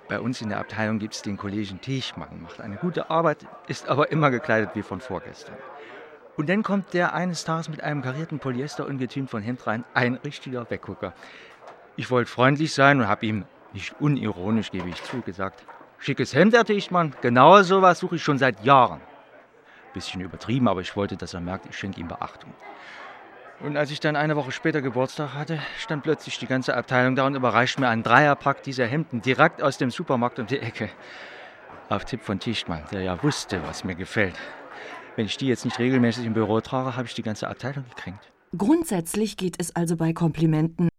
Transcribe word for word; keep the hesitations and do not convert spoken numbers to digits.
Bei uns in der Abteilung gibt es den Kollegen Tichmann, macht eine gute Arbeit, ist aber immer gekleidet wie von vorgestern. Und dann kommt der eines Tages mit einem karierten Polyesterungetüm von hinten rein, ein richtiger Weggucker. Ich wollte freundlich sein und habe ihm, nicht unironisch gebe ich zu, gesagt, schickes Hemd, Herr Tichmann, genau sowas suche ich schon seit Jahren. Bisschen übertrieben, aber ich wollte, dass er merkt, ich schenke ihm Beachtung. Und als ich dann eine Woche später Geburtstag hatte, stand plötzlich die ganze Abteilung da und überreichte mir einen Dreierpack dieser Hemden direkt aus dem Supermarkt um die Ecke. Auf Tipp von Tichmann, der ja wusste, was mir gefällt. Wenn ich die jetzt nicht regelmäßig im Büro trage, habe ich die ganze Abteilung gekränkt. Grundsätzlich geht es also bei Komplimenten